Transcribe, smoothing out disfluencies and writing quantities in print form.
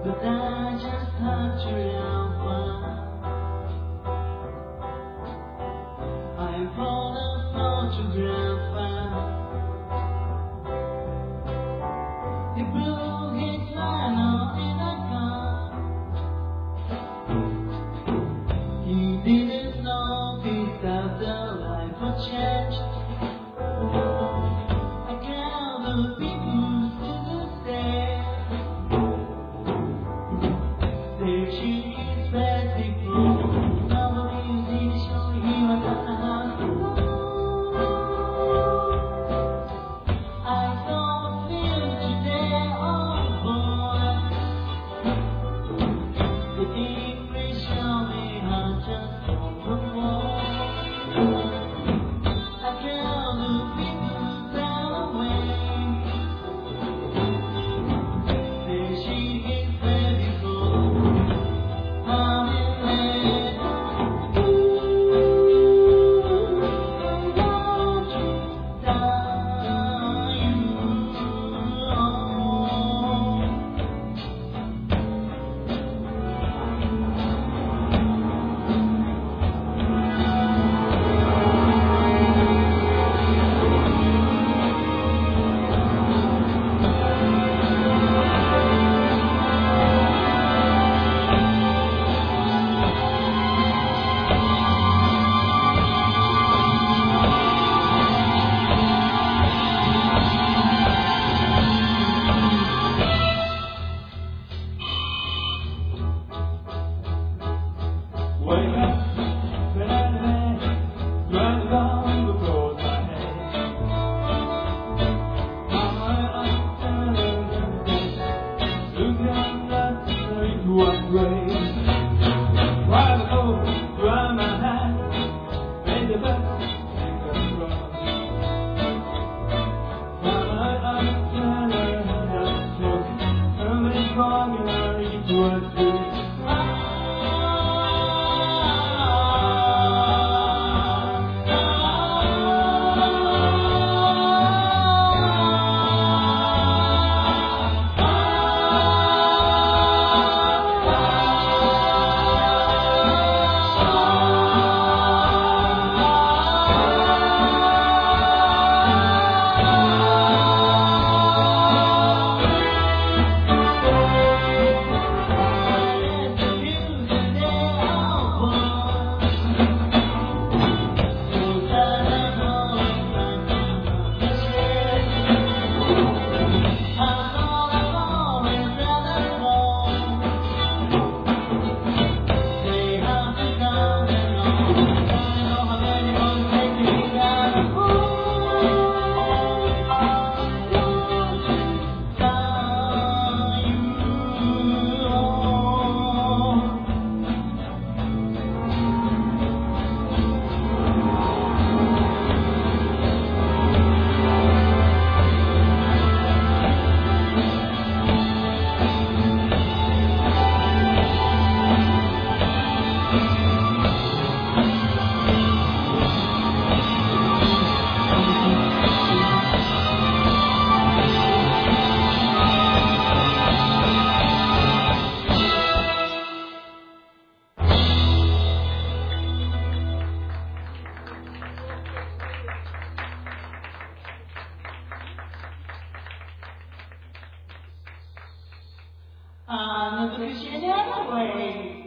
but I just have to have one. I bought a photograph. You broke it final in a car. You didn't know this after life would change. I count the people to the same. There she is, spectacle. Nobody's in show you at the house. I don't feel today, oh boy. The English show me how just to perform. I count the people down away. There she is, spectacle. I'm in love. I want to die you. Wake up, baby, right down the floor, my head. Look at that straight one way. While the coat around my hat, made the best thing that's wrong. My just look, and it's wrong and I need to do. I'm not appreciated anyway.